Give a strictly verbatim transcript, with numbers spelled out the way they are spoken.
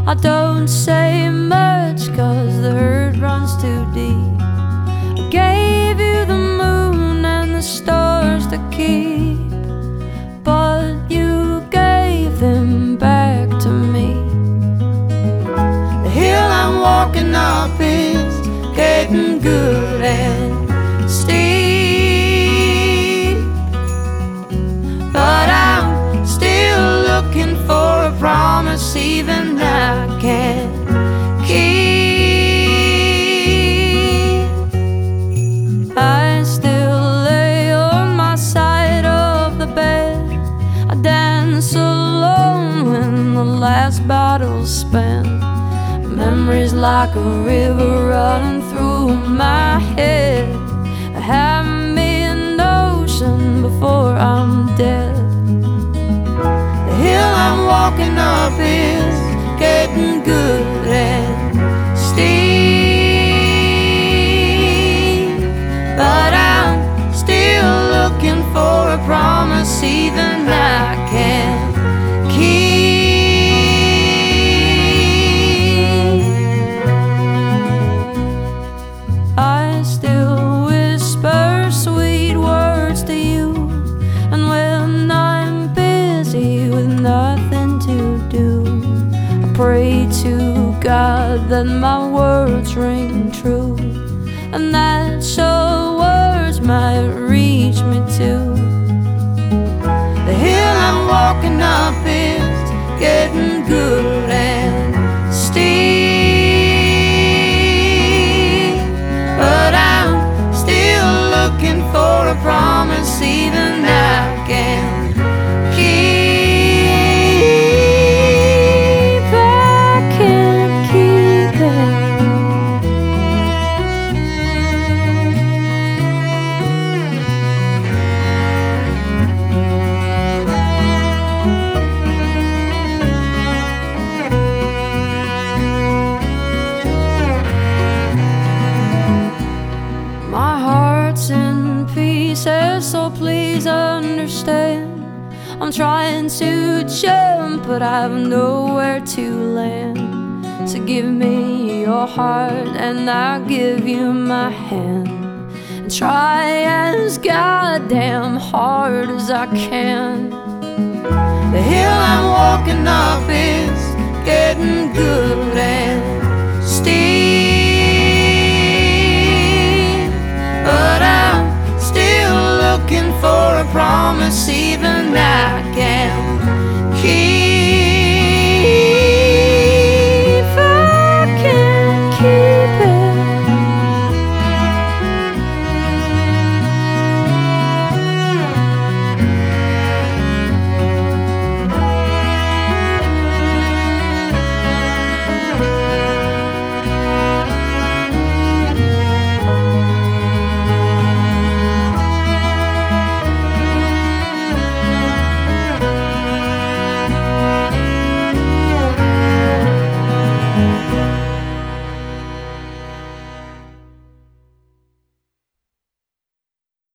I don't say much, cause the hurt runs too deep. I gave you the moon and the stars to keep, but you gave them back to me. The hill I'm walking up is getting good and steep, but I'm still looking for a promise even I can't keep. I still lay on my side of the bed. I dance alone when the last bottle's spent. Memories like a river running through my head. Have me an ocean before I'm dead. The hill I'm walking up is getting good and steep, but I'm still looking for a promise even I can't keep. I still whisper sweet words to you, and when I'm busy with nothing to do, I pray to God that my words ring true, and that your words might reach me too. The hill I'm walking up is getting good and steep, but I'm still looking for a promise even I can't keep. I can't keep it. My heart's in pieces, so please understand. I'm trying to jump, but I've nowhere to land. So give me your heart and I'll give you my hand, and try as goddamn hard as I can. The hill I'm walking up is getting good and steep, but I'm still looking for a promise even